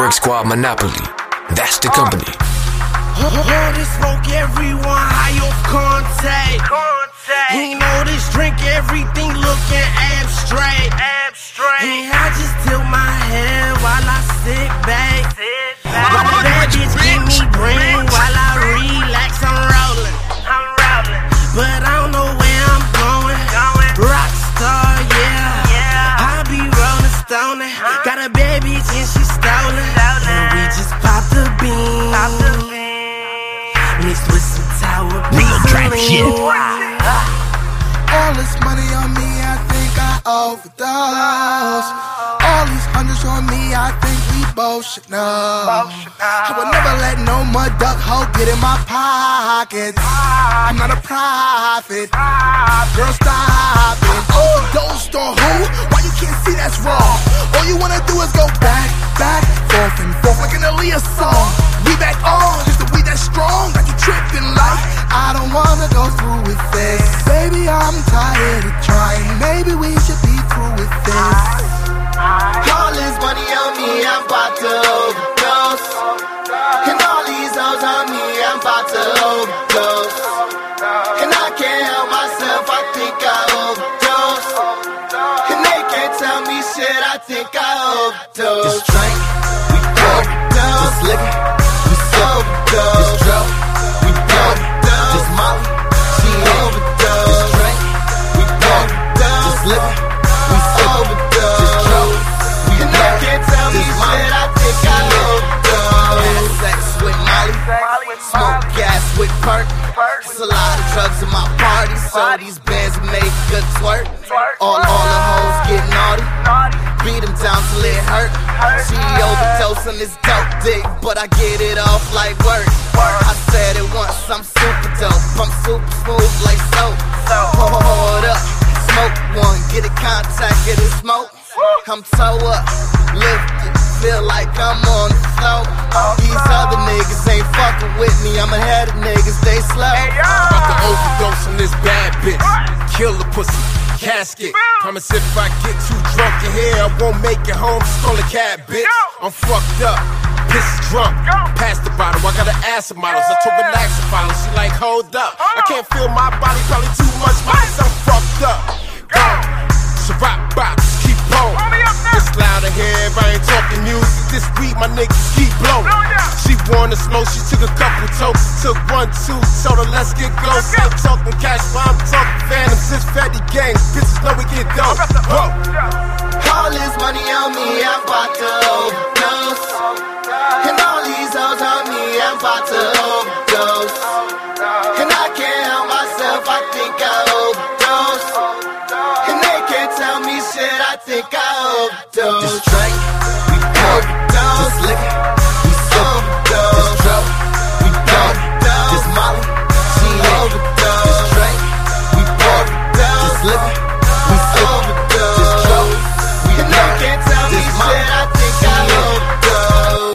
Work Squad Monopoly. That's the company. All this smoke, everyone high off contact. He know this drink, everything looking abstract. And I just tilt my head while I sit back. That bitch give me brain while I relax, I'm rolling. But I don't know where I'm going. Rockstar, yeah. I be rolling stoning. Got a bad bitch and she stolen. And we just pop the bean. Mixed with some tower Real trap shit. All this money on me, I think I overdose. All these hundreds on me, I think we both should know. I would never let no mud duck hoe get in my pockets. I'm not a prophet. Girl, stop it. Overdosed on who? Why you can't see that's wrong? All you wanna do is go back, forth and forth like an Aaliyah song. We back on, just the weed that's strong, like you tripping like I don't wanna go through with this. Baby, I'm tired of trying. Maybe we should be through with this. All this money on me, I'm about to overdose. And all these hoes on me, I'm about to overdose. And I can't help myself, I think I overdose. And they can't tell me shit, I think I overdose. This drink, we overdose. This liquor, we overdose. This drug, we overdose. This molly, she overdose. This drink, we overdose. This liquor, we overdose. This drug, we and they can't tell me shit, I think I overdose. Had sex with Molly, smoke gas with perk. There's a lot of drugs in my party, so these bands make good twerk. All the hoes get naughty, beat them down till it hurt. She overdose on this dope dick, but I get it off like work. I said it once, I'm super dope, I'm super smooth like soap. Hold up, smoke one, get a contact, get it smoke. I'm toe up, lifted, feel like I'm on the floor. These other niggas ain't fucking with me, I'm ahead of niggas, they slow. About to overdose on this bad bitch, kill the pussy, casket. Promise if I get too drunk in here, I won't make it home, just call a cab, bitch. I'm fucked up, pissed drunk, pass the bottle, I got an ass of models, I told relax to follow, she like hold up. I can't feel my body, probably too much ice, I'm fucked up. So rock box, keep on. It's loud in here if I ain't talking music. This weed, my niggas keep blowing. She wanna smoke, she took a couple tokes. Took 1, 2, told her let's get close. Ain't talking cash, but I'm talking phantoms. It's fatty gang, bitches know we get dope. Whoa. All this money on me, I'm about to overdose. And all these hoes on me, I'm about to overdose. And I can't help myself, I think I overdose. And they can't tell me shit, I think I overdose. This drink, we overdose. This liquor,